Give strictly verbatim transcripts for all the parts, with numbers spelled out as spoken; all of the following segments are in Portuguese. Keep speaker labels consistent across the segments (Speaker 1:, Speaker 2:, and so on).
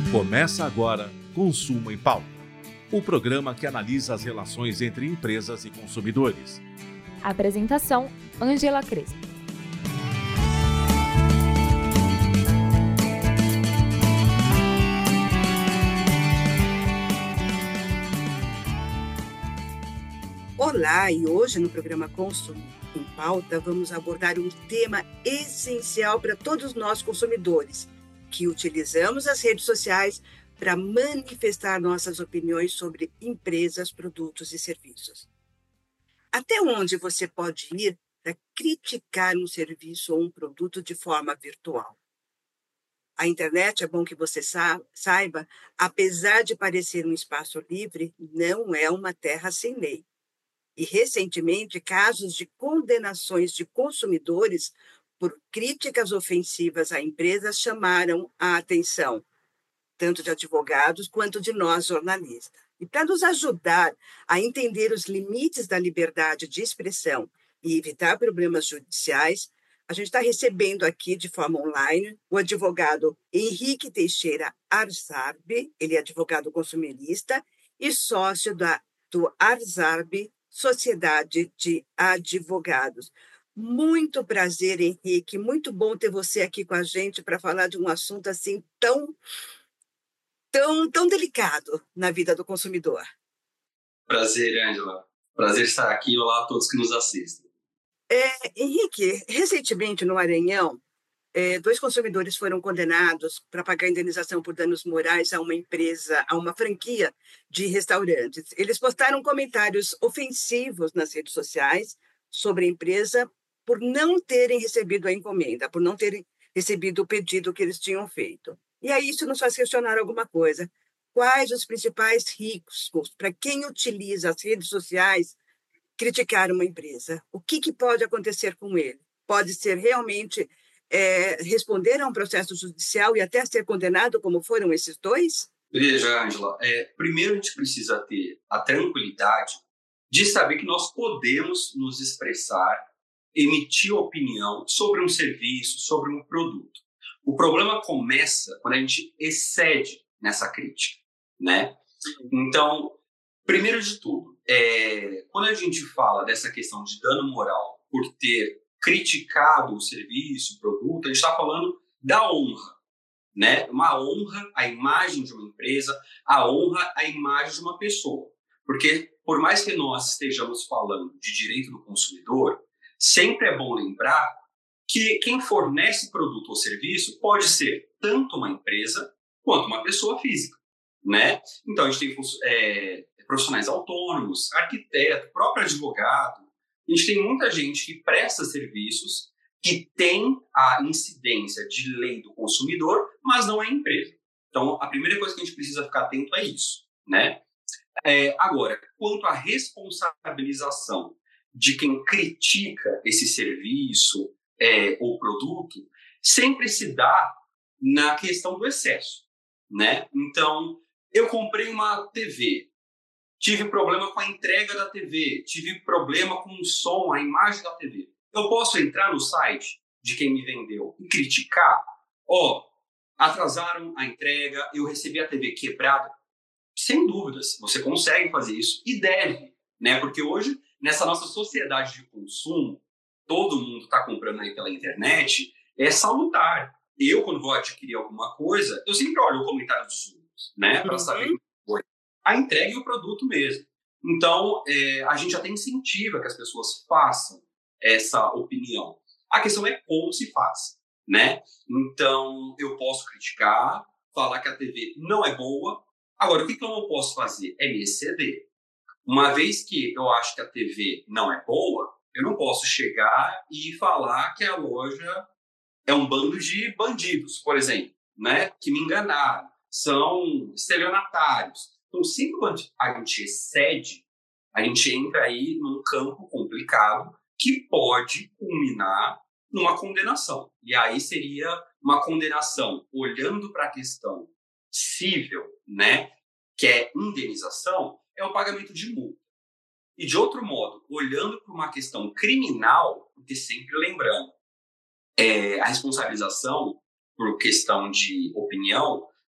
Speaker 1: Começa agora Consumo em Pauta, o programa que analisa as relações entre empresas e consumidores.
Speaker 2: Apresentação: Ângela Crespo.
Speaker 3: Olá, e hoje no programa Consumo em Pauta vamos abordar um tema essencial para todos nós consumidores, que utilizamos as redes sociais para manifestar nossas opiniões sobre empresas, produtos e serviços. Até onde você pode ir para criticar um serviço ou um produto de forma virtual? A internet, é bom que você saiba, apesar de parecer um espaço livre, não é uma terra sem lei. E, recentemente, casos de condenações de consumidores por críticas ofensivas a empresas chamaram a atenção, tanto de advogados quanto de nós, jornalistas. E para nos ajudar a entender os limites da liberdade de expressão e evitar problemas judiciais, a gente está recebendo aqui, de forma online, o advogado Henrique Teixeira Arzarbi, ele é advogado consumerista e sócio da, do Arzarbi Sociedade de Advogados. Muito prazer, Henrique. Muito bom ter você aqui com a gente para falar de um assunto assim tão, tão, tão delicado na vida do consumidor.
Speaker 4: Prazer, Ângela. Prazer estar aqui. Olá a todos que nos assistem.
Speaker 3: É, Henrique, recentemente no Maranhão, é, dois consumidores foram condenados para pagar indenização por danos morais a uma empresa, a uma franquia de restaurantes. Eles postaram comentários ofensivos nas redes sociais sobre a empresa por não terem recebido a encomenda, por não terem recebido o pedido que eles tinham feito. E aí isso nos faz questionar alguma coisa. Quais os principais riscos para quem utiliza as redes sociais criticar uma empresa? O que, que pode acontecer com ele? Pode ser realmente é, responder a um processo judicial e até ser condenado, como foram esses dois?
Speaker 4: Veja, Ângela, é, primeiro a gente precisa ter a tranquilidade de saber que nós podemos nos expressar, emitir opinião sobre um serviço, sobre um produto. O problema começa quando a gente excede nessa crítica, né? Então, primeiro de tudo, é, quando a gente fala dessa questão de dano moral por ter criticado o serviço, o produto, a gente está falando da honra, né? Uma honra à imagem de uma empresa, a honra à imagem de uma pessoa. Porque, por mais que nós estejamos falando de direito do consumidor, sempre é bom lembrar que quem fornece produto ou serviço pode ser tanto uma empresa quanto uma pessoa física, né? Então, a gente tem é, profissionais autônomos, arquiteto, próprio advogado. A gente tem muita gente que presta serviços, que tem a incidência de lei do consumidor, mas não é empresa. Então, a primeira coisa que a gente precisa ficar atento é isso, né? É, agora, quanto à responsabilização de quem critica esse serviço é, ou produto, sempre se dá na questão do excesso, né? Então, eu comprei uma T V, tive problema com a entrega da T V, tive problema com o som, a imagem da T V. Eu posso entrar no site de quem me vendeu e criticar? Ó, oh, atrasaram a entrega, eu recebi a T V quebrada. Sem dúvidas, você consegue fazer isso e deve, né? Porque hoje, nessa nossa sociedade de consumo, todo mundo está comprando aí pela internet, é salutar. Eu, quando vou adquirir alguma coisa, eu sempre olho o comentário dos outros, né? Para saber a entrega e o produto mesmo. Então, é, a gente até incentiva que as pessoas façam essa opinião. A questão é como se faz, né? Então, eu posso criticar, falar que a T V não é boa. Agora, o que, que eu não posso fazer? É me exceder. Uma vez que eu acho que a T V não é boa, eu não posso chegar e falar que a loja é um bando de bandidos, por exemplo, né? Que me enganaram, são estelionatários. Então, sempre quando a gente excede, a gente entra aí num campo complicado que pode culminar numa condenação. E aí seria uma condenação olhando para a questão cível, né, que é indenização, é o pagamento de multa. E, de outro modo, olhando para uma questão criminal, porque sempre lembrando, é, a responsabilização por questão de opinião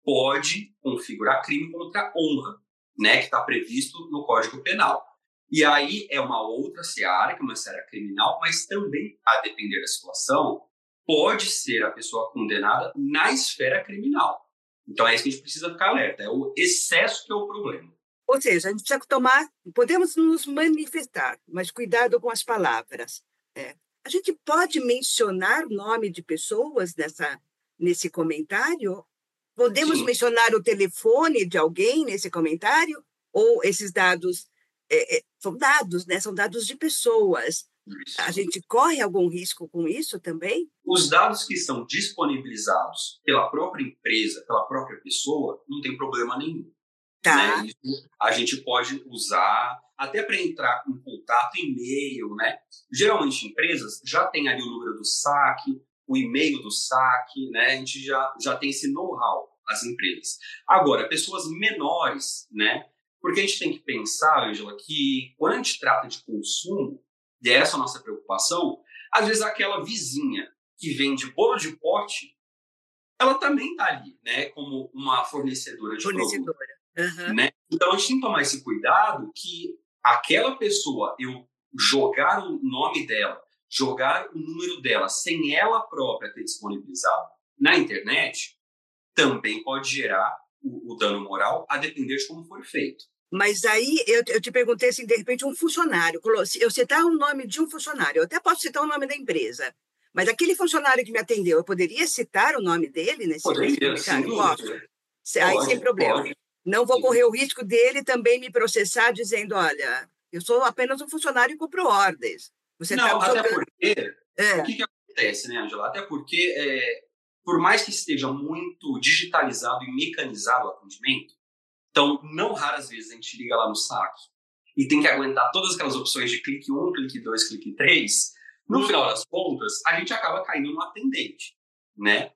Speaker 4: pode configurar crime contra a honra, né, que está previsto no Código Penal. E aí é uma outra seara, que é uma seara criminal, mas também, a depender da situação, pode ser a pessoa condenada na esfera criminal. Então é isso que a gente precisa ficar alerta, é o excesso que é o problema.
Speaker 3: Ou seja, a gente precisa tomar, podemos nos manifestar, mas cuidado com as palavras. É. A gente pode mencionar nome de pessoas nessa, nesse comentário? Podemos
Speaker 4: Sim.
Speaker 3: mencionar o telefone de alguém nesse comentário? Ou esses dados é, é, são dados, né? São dados de pessoas.
Speaker 4: Isso.
Speaker 3: A gente corre algum risco com isso também?
Speaker 4: Os dados que são disponibilizados pela própria empresa, pela própria pessoa, não tem problema nenhum.
Speaker 3: Tá.
Speaker 4: Né? Isso a gente pode usar até para entrar em contato, e-mail, né? Geralmente empresas já têm ali o número do saque, o e-mail do saque, né? A gente já, já tem esse know-how, as empresas. Agora, pessoas menores, né? Porque a gente tem que pensar, Ângela, que quando a gente trata de consumo, e essa é a nossa preocupação, às vezes aquela vizinha que vende bolo de pote, ela também está ali, né? Como uma fornecedora de
Speaker 3: Fornecedora.
Speaker 4: produto.
Speaker 3: Uhum.
Speaker 4: Né? Então, a gente tem que tomar esse cuidado que aquela pessoa, eu jogar o nome dela, jogar o número dela, sem ela própria ter disponibilizado na internet, também pode gerar o, o dano moral, a depender de como for feito.
Speaker 3: Mas aí, eu, eu te perguntei assim, de repente, um funcionário, eu citar o nome de um funcionário, eu até posso citar o nome da empresa, mas aquele funcionário que me atendeu, eu poderia citar o nome dele nesse
Speaker 4: Poderia, sem
Speaker 3: Posso?
Speaker 4: dúvida.
Speaker 3: Aí,
Speaker 4: Pode,
Speaker 3: sem problema.
Speaker 4: pode.
Speaker 3: Não vou correr o risco dele também me processar dizendo, olha, eu sou apenas um funcionário e cumpro ordens. Você
Speaker 4: Não,
Speaker 3: tá
Speaker 4: até
Speaker 3: jogando...
Speaker 4: porque...
Speaker 3: É.
Speaker 4: O que, que acontece, né, Ângela? Até porque, é, por mais que esteja muito digitalizado e mecanizado o atendimento, então, não raras vezes a gente liga lá no saque e tem que aguentar todas aquelas opções de clique um, clique dois, clique três. No
Speaker 3: Hum.
Speaker 4: final das contas, a gente acaba caindo no atendente, né?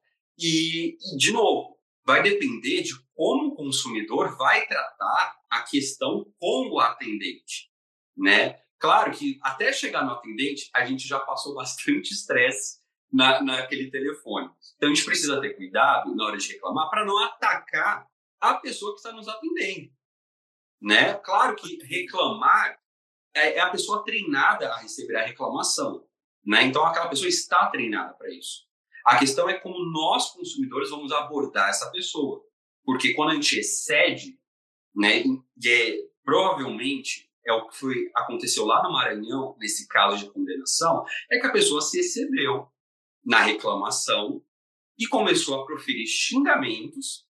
Speaker 4: E, e, de novo, vai depender de como o consumidor vai tratar a questão com o atendente, né? Claro que até chegar no atendente, a gente já passou bastante estresse na, naquele telefone. Então, a gente precisa ter cuidado na hora de reclamar para não atacar a pessoa que está nos atendendo, né? Claro que reclamar é, é a pessoa treinada a receber a reclamação, né? Então, aquela pessoa está treinada para isso. A questão é como nós, consumidores, vamos abordar essa pessoa. Porque quando a gente excede, né, e é, provavelmente é o que foi, aconteceu lá no Maranhão, nesse caso de condenação, é que a pessoa se excedeu na reclamação e começou a proferir xingamentos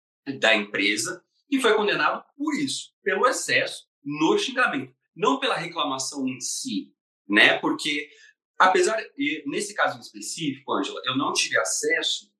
Speaker 4: da empresa e foi condenado por isso, pelo excesso no xingamento, não pela reclamação em si, né? Porque, apesar, nesse caso em específico, Ângela, eu não tive acesso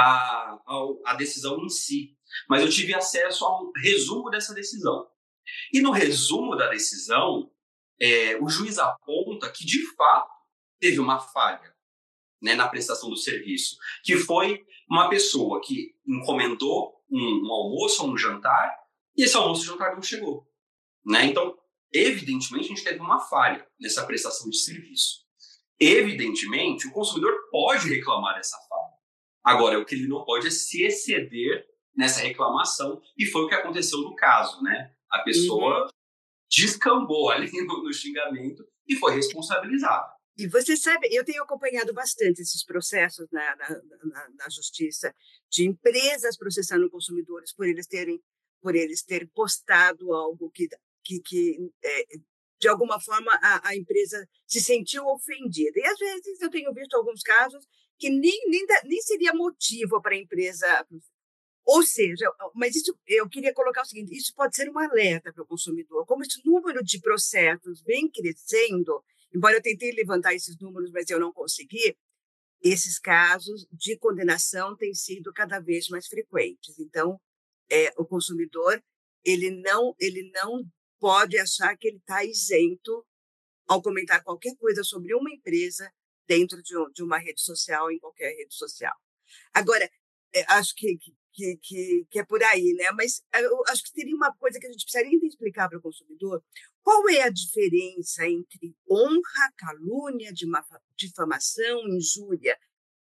Speaker 4: à, à decisão em si, mas eu tive acesso a um resumo dessa decisão. E no resumo da decisão, é, o juiz aponta que, de fato, teve uma falha, né, na prestação do serviço, que foi uma pessoa que encomendou um, um almoço ou um jantar e esse almoço e jantar não chegou, né? Então, evidentemente, a gente teve uma falha nessa prestação de serviço. Evidentemente, o consumidor pode reclamar dessa falha. Agora, o que ele não pode é se exceder nessa reclamação, e foi o que aconteceu no caso, né? A pessoa uhum. descambou ali no, no xingamento e foi responsabilizada.
Speaker 3: E você sabe, eu tenho acompanhado bastante esses processos na, na, na, na justiça de empresas processando consumidores por eles terem, por eles terem postado algo que, que, que é, de alguma forma, a, a empresa se sentiu ofendida. E, às vezes, eu tenho visto alguns casos que nem, nem, nem seria motivo para a empresa... Ou seja, mas isso, eu queria colocar o seguinte, isso pode ser um alerta para o consumidor. Como esse número de processos vem crescendo, embora eu tentei levantar esses números, mas eu não consegui, esses casos de condenação têm sido cada vez mais frequentes. Então, é, o consumidor ele não, ele não pode achar que ele está isento ao comentar qualquer coisa sobre uma empresa dentro de, um, de uma rede social, em qualquer rede social. Agora, é, acho que... Que, que, que é por aí, né? Mas eu acho que teria uma coisa que a gente precisaria ainda explicar para o consumidor. Qual é a diferença entre honra, calúnia, difamação, injúria?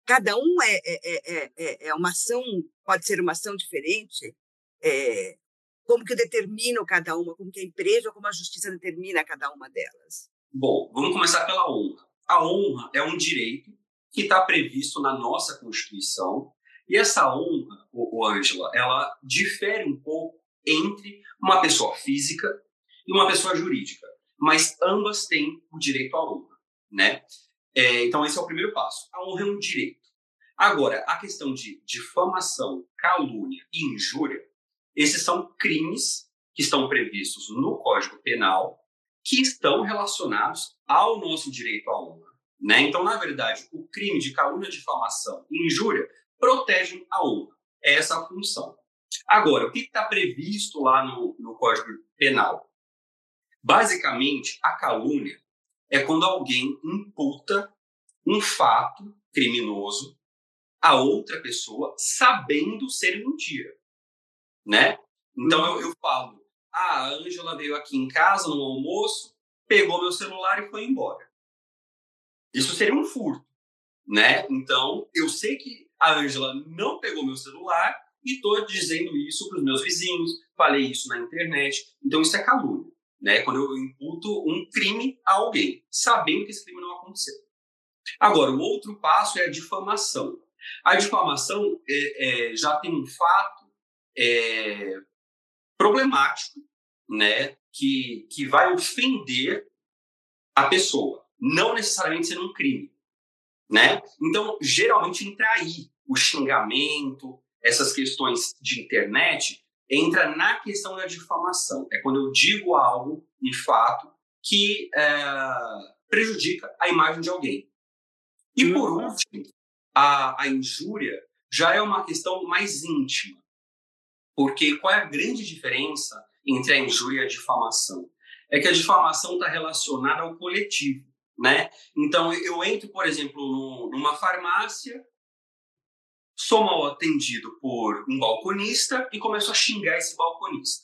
Speaker 3: cada um é, é, é, é, é uma ação, pode ser uma ação diferente, é, como que determinam cada uma, como que a empresa ou como a justiça determina cada uma delas?
Speaker 4: Bom, vamos começar pela honra. A honra é um direito que está previsto na nossa Constituição, e essa honra, ô, ô Ângela, ela difere um pouco entre uma pessoa física e uma pessoa jurídica, mas ambas têm o direito à honra, né? É, então, esse é o primeiro passo. A honra é um direito. Agora, a questão de difamação, calúnia e injúria, esses são crimes que estão previstos no Código Penal que estão relacionados ao nosso direito à honra, né? Então, na verdade, o crime de calúnia, difamação e injúria protegem a honra. É essa a função. Agora, o que está previsto lá no, no Código Penal? Basicamente, a calúnia é quando alguém imputa um fato criminoso a outra pessoa sabendo ser mentira, né? Então, eu, eu falo, ah, a Ângela veio aqui em casa no almoço, pegou meu celular e foi embora. Isso seria um furto, né? Então, eu sei que a Ângela não pegou meu celular e estou dizendo isso para os meus vizinhos, falei isso na internet. Então, isso é calúnia, né? Quando eu imputo um crime a alguém, sabendo que esse crime não aconteceu. Agora, o outro passo é a difamação. A difamação é, é, já tem um fato é, problemático, né? Que, que vai ofender a pessoa, não necessariamente sendo um crime, né? Então, geralmente entra aí o xingamento, essas questões de internet, entra na questão da difamação. É quando eu digo algo, um fato, que é, prejudica a imagem de alguém. E, por último, a, a injúria já é uma questão mais íntima. Porque qual é a grande diferença entre a injúria e a difamação? É que a difamação está relacionada ao coletivo, né? Então, eu entro, por exemplo, no, numa farmácia, sou mal atendido por um balconista e começo a xingar esse balconista.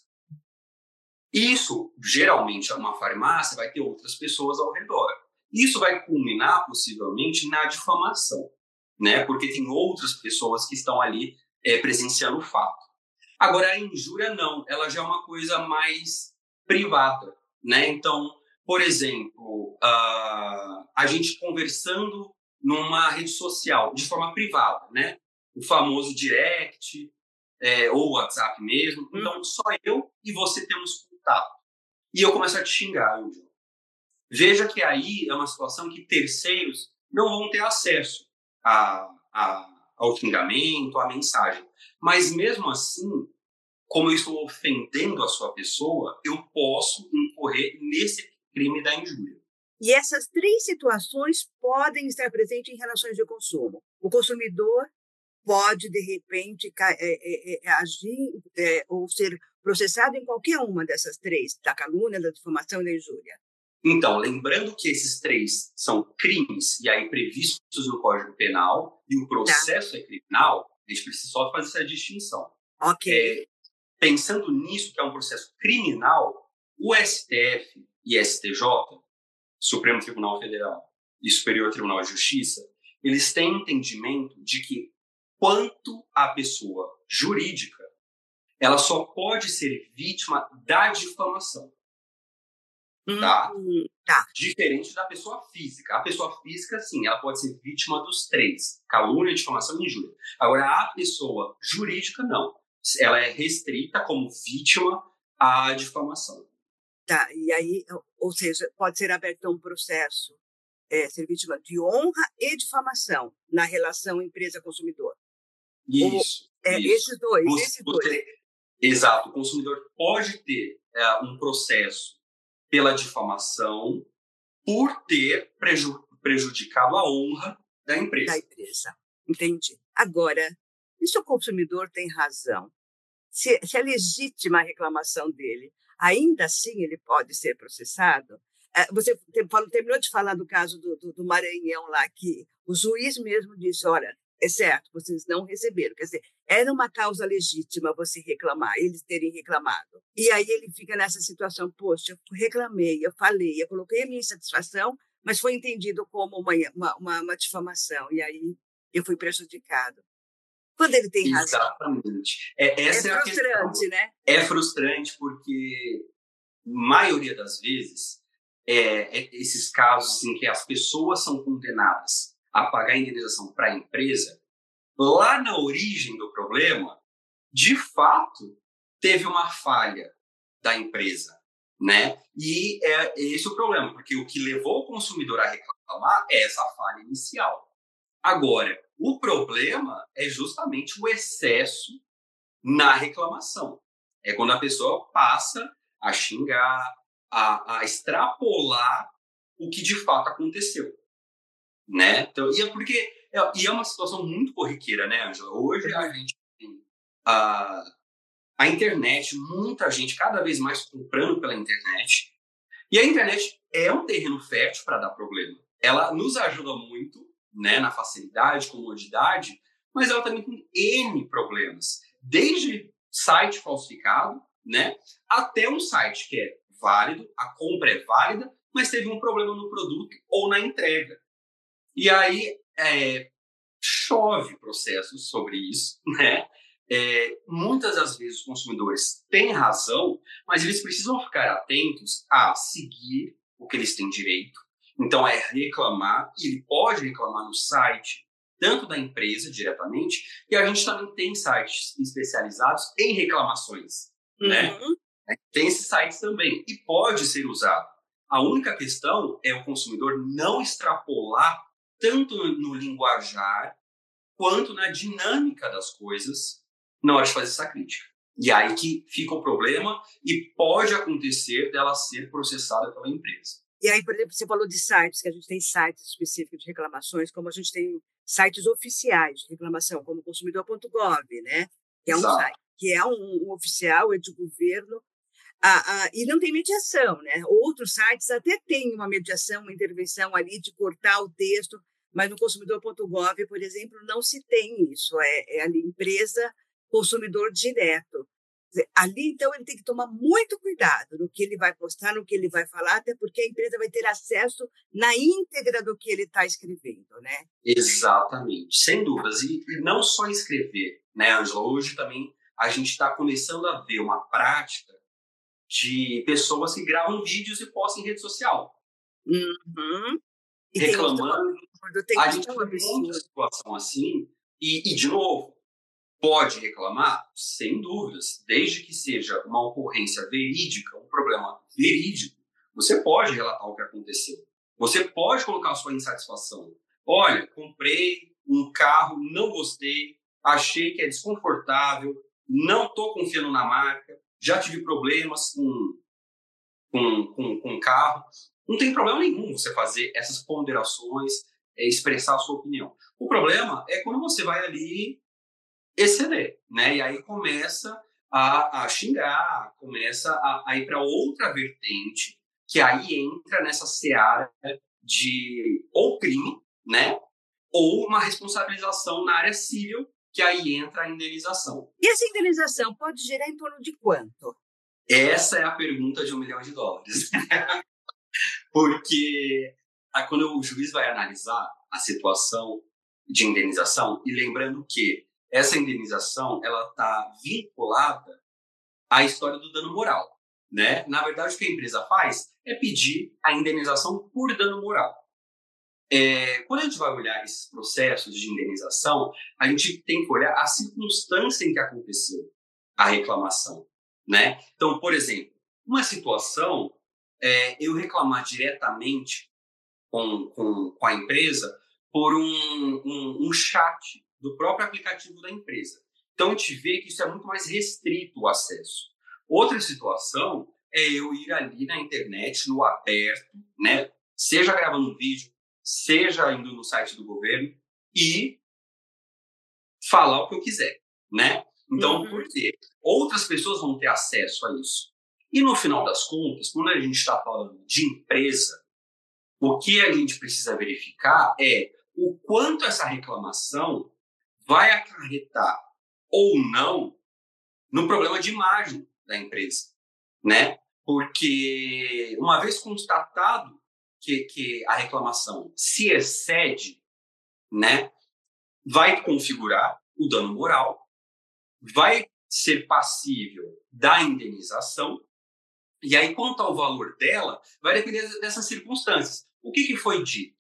Speaker 4: Isso, geralmente, é uma farmácia, vai ter outras pessoas ao redor. Isso vai culminar, possivelmente, na difamação, né? Porque tem outras pessoas que estão ali é, presenciando o fato. Agora, a injúria não, ela já é uma coisa mais privada, né? Então, por exemplo, uh, a gente conversando numa rede social, de forma privada, né? O famoso direct, é, ou WhatsApp mesmo. Então, só eu e você temos contato. E eu começo a te xingar, Ângela. Veja que aí é uma situação que terceiros não vão ter acesso a, a, ao xingamento, à mensagem. Mas, mesmo assim, como eu estou ofendendo a sua pessoa, eu posso incorrer nesse crime da injúria.
Speaker 3: E essas três situações podem estar presentes em relações de consumo. O consumidor pode, de repente, é, é, é, agir é, ou ser processado em qualquer uma dessas três, da calúnia, da difamação e da injúria.
Speaker 4: Então, lembrando que esses três são crimes, e aí previstos no Código Penal, e o processo tá. é criminal, a gente precisa só fazer essa distinção.
Speaker 3: Ok.
Speaker 4: É, pensando nisso, que é um processo criminal, o S T F e S T J, Supremo Tribunal Federal e Superior Tribunal de Justiça, eles têm entendimento de que, quanto a pessoa jurídica, ela só pode ser vítima da difamação. Tá?
Speaker 3: Hum, tá.
Speaker 4: Diferente da pessoa física. A pessoa física, sim, ela pode ser vítima dos três: calúnia, difamação e injúria. Agora, a pessoa jurídica, não. Ela é restrita como vítima à difamação.
Speaker 3: Tá, e aí, ou seja, pode ser aberto um processo, é, ser vítima de honra e difamação na relação empresa-consumidor.
Speaker 4: Isso.
Speaker 3: Ou, é,
Speaker 4: isso.
Speaker 3: Esses dois,
Speaker 4: você,
Speaker 3: esses dois.
Speaker 4: Você, exato. O consumidor pode ter é, um processo pela difamação por ter preju- prejudicado a honra da empresa.
Speaker 3: Da empresa. Entendi. Agora, e se o consumidor tem razão? Se, se é legítima a reclamação dele, ainda assim ele pode ser processado? É, você falou, terminou de falar do caso do, do, do Maranhão lá, que o juiz mesmo disse, olha, é certo, vocês não receberam. Quer dizer, era uma causa legítima você reclamar, eles terem reclamado. E aí ele fica nessa situação, poxa, eu reclamei, eu falei, eu coloquei a minha insatisfação, mas foi entendido como uma, uma, uma, uma difamação. E aí eu fui prejudicado. Quando ele tem razão.
Speaker 4: Exatamente. É, essa
Speaker 3: é
Speaker 4: é
Speaker 3: frustrante,
Speaker 4: a
Speaker 3: né?
Speaker 4: É frustrante porque, maioria das vezes, é, é esses casos em que as pessoas são condenadas a pagar indenização para a empresa, lá na origem do problema, de fato, teve uma falha da empresa, né? E é esse o problema, porque o que levou o consumidor a reclamar é essa falha inicial. Agora, o problema é justamente o excesso na reclamação. É quando a pessoa passa a xingar, a, a extrapolar o que de fato aconteceu, né? Então, e é porque é, e é uma situação muito corriqueira, né, Ângela? Hoje a gente tem a, a internet, muita gente cada vez mais comprando pela internet, e a internet é um terreno fértil para dar problema. Ela nos ajuda muito, né, na facilidade, comodidade, mas ela também tem N problemas. Desde site falsificado, né, até um site que é válido, a compra é válida, mas teve um problema no produto ou na entrega. E aí é, chove processos sobre isso, né? É, muitas das vezes os consumidores têm razão, mas eles precisam ficar atentos a seguir o que eles têm direito. Então, é reclamar, e ele pode reclamar no site, tanto da empresa diretamente, e a gente também tem sites especializados em reclamações, uhum. né? Tem esses sites também, e pode ser usado. A única questão é o consumidor não extrapolar tanto no linguajar quanto na dinâmica das coisas na hora de fazer essa crítica. E aí que fica o problema e pode acontecer dela ser processada pela empresa.
Speaker 3: E aí, por exemplo, você falou de sites, que a gente tem sites específicos de reclamações, como a gente tem sites oficiais de reclamação, como consumidor ponto gov, né? Que é um
Speaker 4: Exato.
Speaker 3: site, que é um, um oficial, é de governo, ah, ah, e não tem mediação, né? Outros sites até têm uma mediação, uma intervenção ali de cortar o texto, mas no consumidor ponto gov, por exemplo, não se tem isso. É, é ali empresa, consumidor direto. Ali, então, ele tem que tomar muito cuidado no que ele vai postar, no que ele vai falar, até porque a empresa vai ter acesso na íntegra do que ele está escrevendo, né?
Speaker 4: Exatamente, sem dúvidas. E, e não só escrever, né, Ângela? Hoje também a gente está começando a ver uma prática de pessoas que gravam vídeos e postam em rede social.
Speaker 3: Uhum. E
Speaker 4: reclamando.
Speaker 3: Tem
Speaker 4: a gente tem muita situação assim. E, e, de novo, pode reclamar? Sem dúvidas. Desde que seja uma ocorrência verídica, um problema verídico, você pode relatar o que aconteceu. Você pode colocar a sua insatisfação. Olha, comprei um carro, não gostei, achei que é desconfortável, não estou confiando na marca, já tive problemas com com, com, com o carro. Não tem problema nenhum você fazer essas ponderações, é, expressar a sua opinião. O problema é quando você vai ali exceder, né? E aí começa a, a xingar, começa a, a ir para outra vertente, que aí entra nessa seara de ou crime, né? Ou uma responsabilização na área civil, que aí entra a indenização.
Speaker 3: E essa indenização pode gerar em torno de quanto?
Speaker 4: Essa é a pergunta de um milhão de dólares. Porque aí, quando o juiz vai analisar a situação de indenização, e lembrando que essa indenização ela está vinculada à história do dano moral, né? Na verdade, o que a empresa faz é pedir a indenização por dano moral. É, quando a gente vai olhar esses processos de indenização, a gente tem que olhar a circunstância em que aconteceu a reclamação, né? Então, por exemplo, uma situação é eu reclamar diretamente com, com, com a empresa por um, um, um chat do próprio aplicativo da empresa. Então, a gente vê que isso é muito mais restrito o acesso. Outra situação é eu ir ali na internet, no aberto, né? Seja gravando um vídeo, seja indo no site do governo e falar o que eu quiser, né? Então, uhum. por quê? Outras pessoas vão ter acesso a isso. E no final das contas, quando a gente está falando de empresa, o que a gente precisa verificar é o quanto essa reclamação vai acarretar ou não no problema de imagem da empresa, né? Porque uma vez constatado que, que a reclamação se excede, né, vai configurar o dano moral, vai ser passível da indenização, e aí, quanto ao valor dela, vai depender dessas circunstâncias. O que, que foi dito?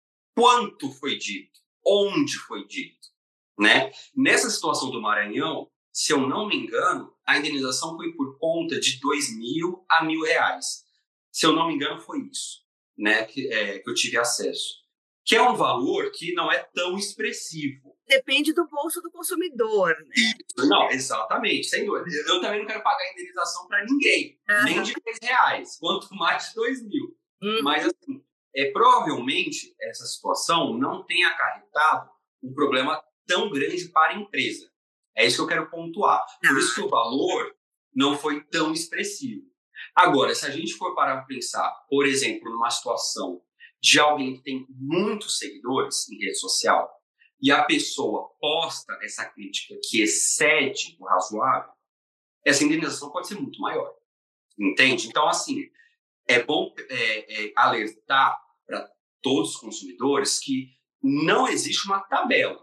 Speaker 4: Quanto foi dito? Onde foi dito? Né? Nessa situação do Maranhão, se eu não me engano, a indenização foi por conta de dois mil a mil reais. Se eu não me engano, foi isso, né, que, é, que eu tive acesso. Que é um valor que não é tão expressivo.
Speaker 3: Depende do bolso do consumidor, né?
Speaker 4: Não, exatamente, sem dúvida. Eu também não quero pagar indenização para ninguém, uhum. nem de dez reais, quanto mais de dois mil. Uhum. Mas, assim, é, provavelmente, essa situação não tem acarretado um problema tão grande para a empresa. É isso que eu quero pontuar. Por isso que o valor não foi tão expressivo. Agora, se a gente for parar para pensar, por exemplo, numa situação de alguém que tem muitos seguidores em rede social e a pessoa posta essa crítica que excede o razoável, essa indenização pode ser muito maior. Entende? Então, assim, é bom é, é, alertar para todos os consumidores que não existe uma tabela.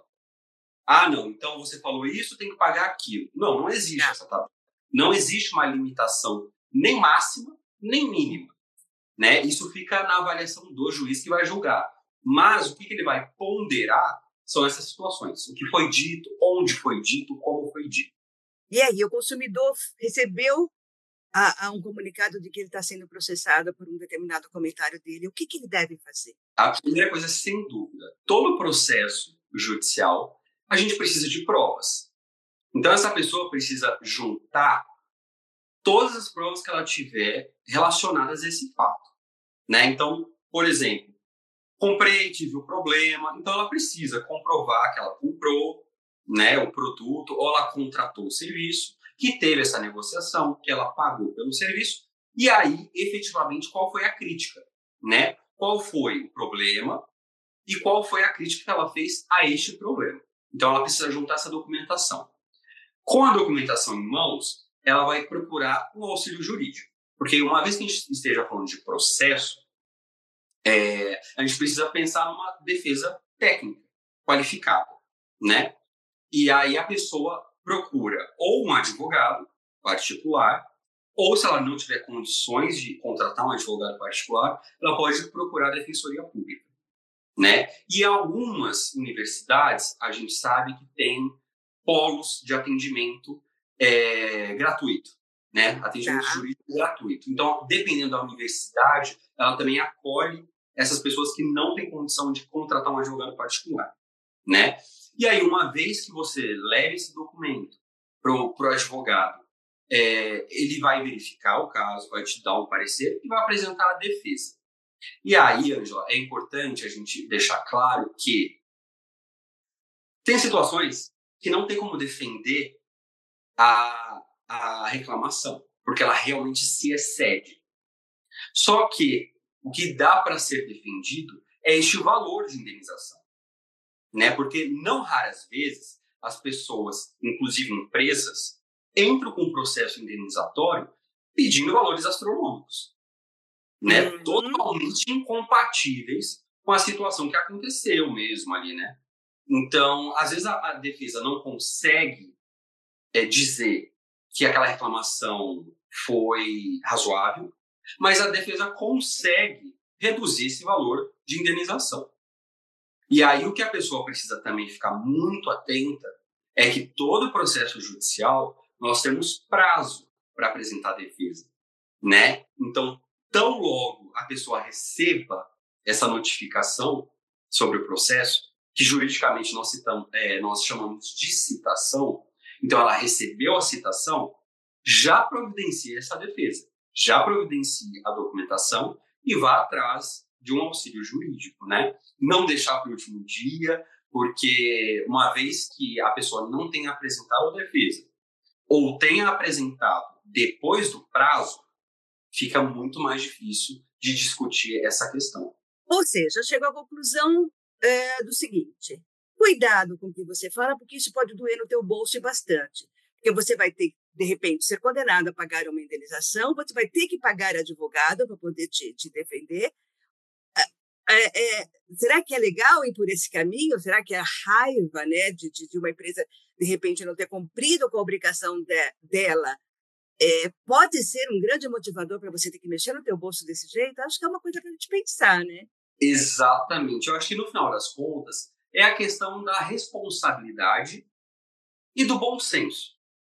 Speaker 4: Ah, não, então você falou isso, tem que pagar aquilo. Não, não existe essa tabela. Não existe uma limitação nem máxima, nem mínima. Né? Isso fica na avaliação do juiz que vai julgar. Mas o que ele vai ponderar são essas situações. O que foi dito, onde foi dito, como foi dito.
Speaker 3: E aí, o consumidor recebeu a, a um comunicado de que ele está sendo processado por um determinado comentário dele. O que, que ele deve fazer?
Speaker 4: A primeira coisa, sem dúvida, todo processo judicial, a gente precisa de provas. Então, essa pessoa precisa juntar todas as provas que ela tiver relacionadas a esse fato. Né? Então, por exemplo, comprei, tive um problema, então ela precisa comprovar que ela comprou, né, o produto, ou ela contratou o serviço, que teve essa negociação, que ela pagou pelo serviço, e aí, efetivamente, qual foi a crítica, né? Qual foi o problema e qual foi a crítica que ela fez a este problema. Então, ela precisa juntar essa documentação. Com a documentação em mãos, ela vai procurar um auxílio jurídico. Porque uma vez que a gente esteja falando de processo, é, a gente precisa pensar numa defesa técnica, qualificada, né? E aí a pessoa procura ou um advogado particular, ou se ela não tiver condições de contratar um advogado particular, ela pode procurar a defensoria pública, né? E algumas universidades, a gente sabe que tem polos de atendimento é, gratuito, né? Atendimento tá. jurídico gratuito. Então, dependendo da universidade, ela também acolhe essas pessoas que não têm condição de contratar um advogado particular, né? E aí, uma vez que você leve esse documento para o advogado, é, ele vai verificar o caso, vai te dar um parecer e vai apresentar a defesa. E aí, Ângela, é importante a gente deixar claro que tem situações que não tem como defender a, a reclamação, porque ela realmente se excede. Só que o que dá para ser defendido é este valor de indenização, né? Porque não raras vezes as pessoas, inclusive empresas, entram com um processo indenizatório pedindo valores astronômicos, né? Uhum. Totalmente incompatíveis com a situação que aconteceu mesmo ali, né? Então, às vezes a, a defesa não consegue é, dizer que aquela reclamação foi razoável, mas a defesa consegue reduzir esse valor de indenização. E aí o que a pessoa precisa também ficar muito atenta é que todo processo judicial nós temos prazo para apresentar a defesa, né? Então, tão logo a pessoa receba essa notificação sobre o processo, que juridicamente nós, citamos, é, nós chamamos de citação, então ela recebeu a citação, já providencia essa defesa, já providencia a documentação e vá atrás de um auxílio jurídico, né? Não deixar para o último dia, porque uma vez que a pessoa não tenha apresentado a defesa ou tenha apresentado depois do prazo, fica muito mais difícil de discutir essa questão.
Speaker 3: Ou seja, chego à conclusão é, do seguinte: cuidado com o que você fala, porque isso pode doer no teu bolso e bastante. Porque você vai ter, de repente, ser condenado a pagar uma indenização, você vai ter que pagar advogado para poder te, te defender. É, é, será que é legal ir por esse caminho? Será que a raiva, né, de, de, de uma empresa, de repente, não ter cumprido com a obrigação de, dela, é, pode ser um grande motivador para você ter que mexer no teu bolso desse jeito? Acho que é uma coisa para a gente pensar, né?
Speaker 4: Exatamente. Eu acho que, no final das contas, é a questão da responsabilidade e do bom senso.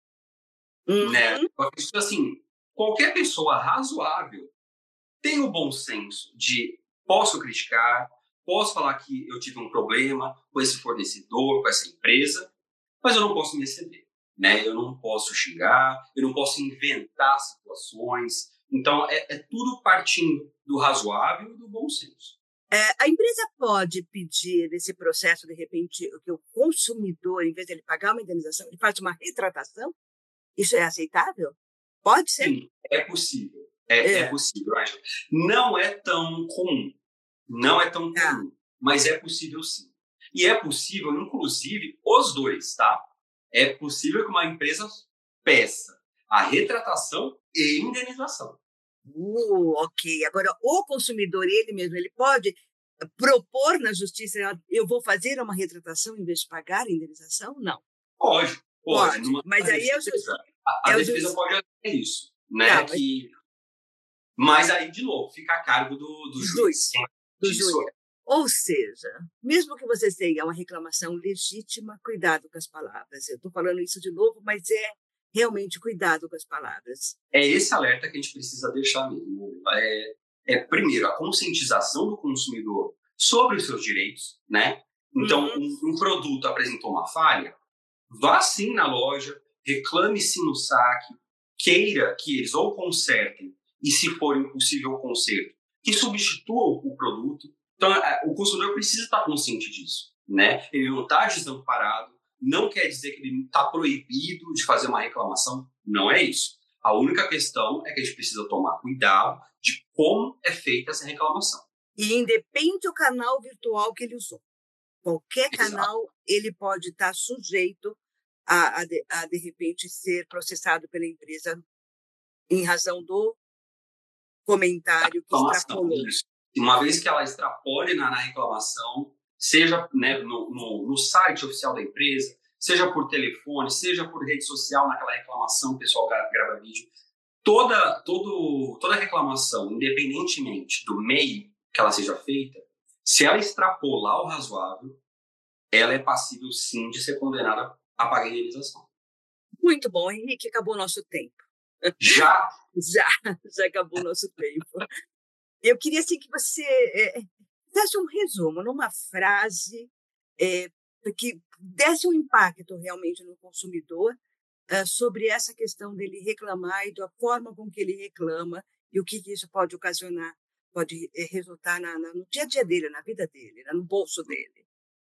Speaker 3: Uhum.
Speaker 4: Né? Eu acredito assim, qualquer pessoa razoável tem o bom senso de posso criticar, posso falar que eu tive um problema com esse fornecedor, com essa empresa, mas eu não posso me exceder, né? Eu não posso xingar, eu não posso inventar situações. Então, é, é tudo partindo do razoável e do bom senso.
Speaker 3: É, a empresa pode pedir, nesse processo, de repente, que o consumidor, em vez de ele pagar uma indenização, ele faz uma retratação? Isso é aceitável? Pode ser?
Speaker 4: Sim, é possível. É,
Speaker 3: É.
Speaker 4: é possível, Angela. Não é tão comum. Não é tão
Speaker 3: Ah.
Speaker 4: comum. Mas é possível sim. E é possível, inclusive, os dois, tá? É possível que uma empresa peça a retratação e indenização.
Speaker 3: Uh, ok. Agora, o consumidor, ele mesmo, ele pode propor na justiça, eu vou fazer uma retratação em vez de pagar a indenização? Não.
Speaker 4: Pode, pode.
Speaker 3: Pode,
Speaker 4: Numa
Speaker 3: mas aí é o
Speaker 4: defesa,
Speaker 3: juiz.
Speaker 4: a, a
Speaker 3: É o
Speaker 4: defesa
Speaker 3: juiz.
Speaker 4: pode fazer isso, né?
Speaker 3: Tá, mas-
Speaker 4: que... mas aí, de novo, fica a cargo do, do juiz.
Speaker 3: Juiz. Do
Speaker 4: Isso.
Speaker 3: júri. Ou seja, mesmo que você tenha uma reclamação legítima, cuidado com as palavras. Eu estou falando isso de novo, mas é realmente cuidado com as palavras.
Speaker 4: É esse alerta que a gente precisa deixar mesmo. É, é primeiro, a conscientização do consumidor sobre os seus direitos, né? Então,
Speaker 3: Uhum.
Speaker 4: um, um produto apresentou uma falha, vá sim na loja, reclame sim no saque, queira que eles ou consertem, e se for impossível o conserto, que substituam o produto. Então, o consumidor precisa estar consciente disso, né? Ele não está desamparado, não quer dizer que ele está proibido de fazer uma reclamação, não é isso. A única questão é que a gente precisa tomar cuidado de como é feita essa reclamação.
Speaker 3: E independe do canal virtual que ele usou. Qualquer
Speaker 4: Exato.
Speaker 3: canal, ele pode estar sujeito a, a, de, a, de repente, ser processado pela empresa em razão do comentário que extrapolou.
Speaker 4: Isso. Uma vez que ela extrapole na, na reclamação, seja, né, no, no, no site oficial da empresa, seja por telefone, seja por rede social, naquela reclamação, o pessoal grava, grava vídeo, toda, todo, toda reclamação, independentemente do meio que ela seja feita, se ela extrapolar o razoável, ela é passível, sim, de ser condenada a pagar a indenização.
Speaker 3: Muito bom, Henrique, acabou o nosso tempo.
Speaker 4: Já?
Speaker 3: Já, já acabou o nosso tempo. Eu queria assim, que você é, desse um resumo, numa frase, é, que desse um impacto realmente no consumidor é, sobre essa questão dele reclamar e da forma com que ele reclama e o que isso pode ocasionar, pode é, resultar na, na, no dia a dia dele, na vida dele, no bolso dele.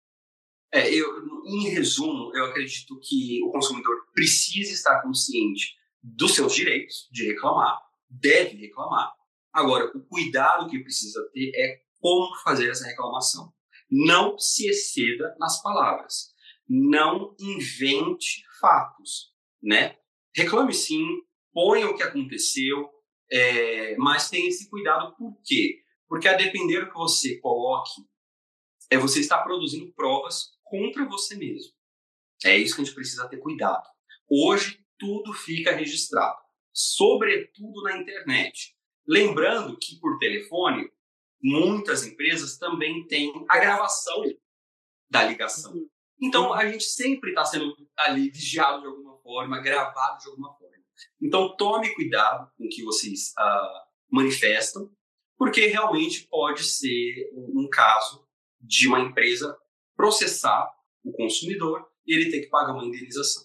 Speaker 4: É, eu, em resumo, eu acredito que o consumidor precisa estar consciente dos seus direitos de reclamar, deve reclamar. Agora, o cuidado que precisa ter é como fazer essa reclamação. Não se exceda nas palavras. Não invente fatos, né? Reclame sim, ponha o que aconteceu, é, mas tenha esse cuidado. Por quê? Porque a depender do que você coloque, é você está produzindo provas contra você mesmo. É isso que a gente precisa ter cuidado. Hoje, tudo fica registrado, sobretudo na internet. Lembrando que, por telefone, muitas empresas também têm a gravação da ligação. Então, a gente sempre está sendo ali vigiado de alguma forma, gravado de alguma forma. Então, tome cuidado com o que vocês uh, manifestam, porque realmente pode ser um, um caso de uma empresa processar o consumidor e ele ter que pagar uma indenização.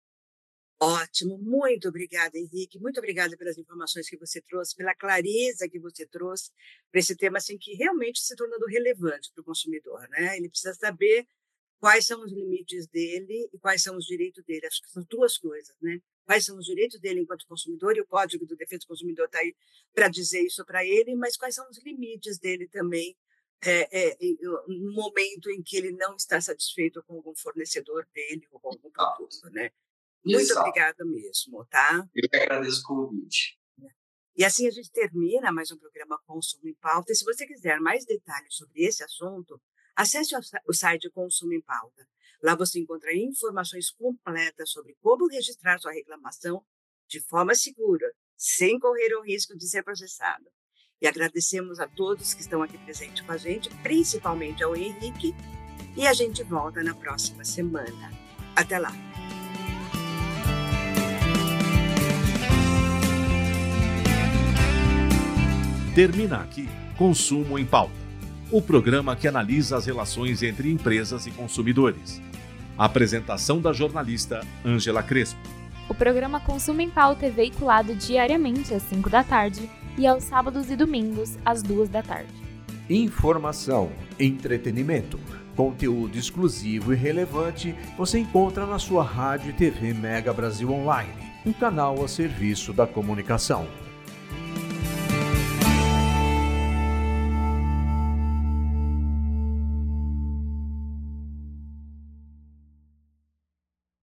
Speaker 3: Ótimo, muito obrigada, Henrique. Muito obrigada pelas informações que você trouxe, pela clareza que você trouxe para esse tema, assim, que realmente se tornando relevante para o consumidor, né? Ele precisa saber quais são os limites dele e quais são os direitos dele. Acho que são duas coisas, né? Quais são os direitos dele enquanto consumidor, e o Código de Defesa do Consumidor está aí para dizer isso para ele, mas quais são os limites dele também, é, é, no momento em que ele não está satisfeito com algum fornecedor dele ou com algum produto, né? Muito
Speaker 4: Exato.
Speaker 3: obrigada mesmo, tá?
Speaker 4: Eu que agradeço o convite.
Speaker 3: E assim a gente termina mais um programa Consumo em Pauta. E se você quiser mais detalhes sobre esse assunto, acesse o site Consumo em Pauta. Lá você encontra informações completas sobre como registrar sua reclamação de forma segura, sem correr o risco de ser processado. E agradecemos a todos que estão aqui presentes com a gente, principalmente ao Henrique, e a gente volta na próxima semana. Até lá!
Speaker 1: Termina aqui Consumo em Pauta, o programa que analisa as relações entre empresas e consumidores. A apresentação da jornalista Ângela Crespo.
Speaker 2: O programa Consumo em Pauta é veiculado diariamente às cinco da tarde e aos sábados e domingos às duas da tarde.
Speaker 5: Informação, entretenimento, conteúdo exclusivo e relevante você encontra na sua rádio e T V Mega Brasil Online, um canal a serviço da comunicação.